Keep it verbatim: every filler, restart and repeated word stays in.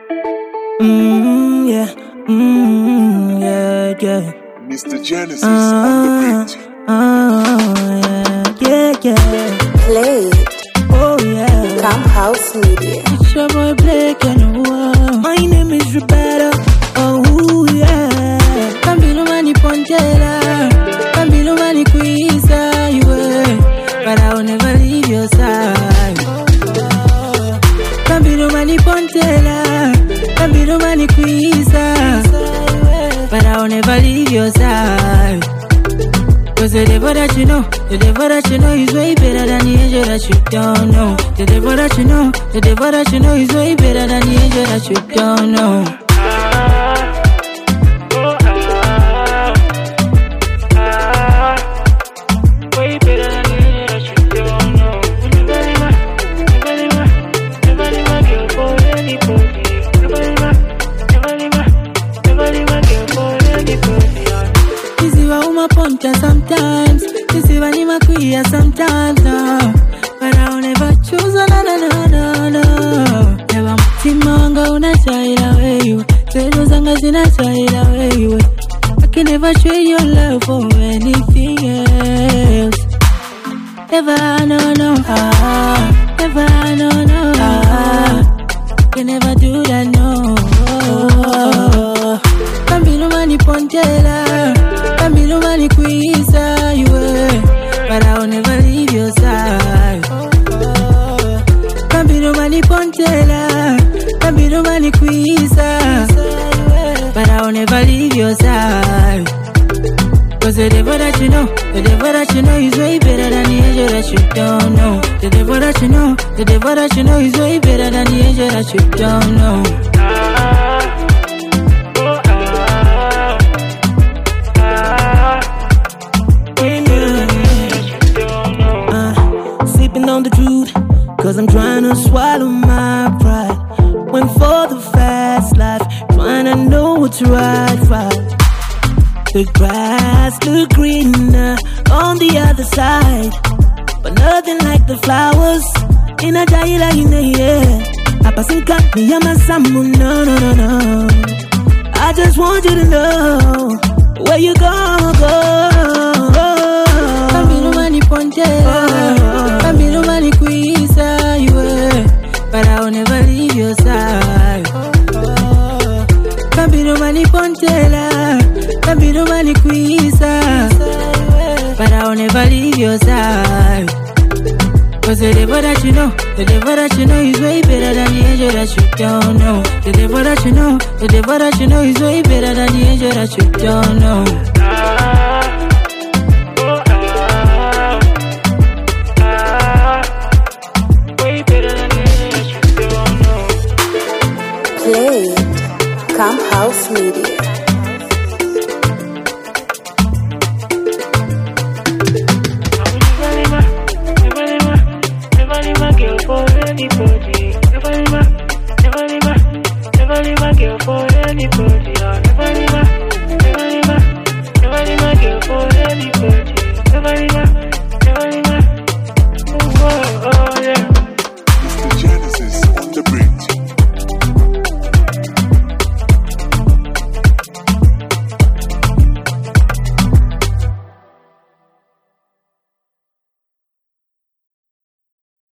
Mm, yeah, mm, yeah, yeah. Mister Genesis Uh, on the beat. uh, yeah, yeah, yeah. Played Oh, yeah. Camp House Media. It's your boy Blake and wow. My name is Roberto. Oh, yeah. Kambilo mani pontela. Kambilo mani kuisa iwe. But I will never leave your side. Kambilo mani pontela. Kambilo mani kuisa. But I will never leave your side. Cause the devil that you know, the devil that you know is way better than the angel that you don't know. The devil that you know, the devil that you know is way better than the angel that you don't know. Way better than the angel that you don't know. Never leave my, never leave my, never leave my girl for anybody. Never leave my, never leave my, never leave my girl for anybody. This is why I'm ponta sometimes. This is why I'm queer sometimes, no. But I'll never choose, no, no, no, no, no. Never mtimanga unachaila wewe. Tendo zanga zinachaila wewe. I can never trade your love for anything else. Never, no, no, ah. Never, no, no, ah. Can never do that, no. Kambilo mani pontela. Kambilo mani kuisa iwe. But I will never leave your side. Kambilo mani pontela. Kambilo mani kuisa. But I will never leave your side. Cause the devil that you know, the devil that you know is way better than the angel that you don't know. The devil that you know, the devil that you know is way better than the angel that you don't know. On the truth, cause I'm trying to swallow my pride. Went for the fast life, trying to know what's right, right. The grass look greener on the other side, but nothing like the flowers in a jaila in the air. I pass and cut me, I'm a samu, no, no, no, no. I just want you to know where you gonna go. Kambilo mani pontela, Kambilo mani kuisa iwe. But I will never leave your side. Kambilo mani pontela, Kambilo mani kuisa. But I will never leave your side. Cause the devil that you know, the devil that you know is way better than the angel that you don't know. The devil that you know, the devil that you know is way better than the angel that you don't know. Way better than the angel that you don't know. Played Camp House Media.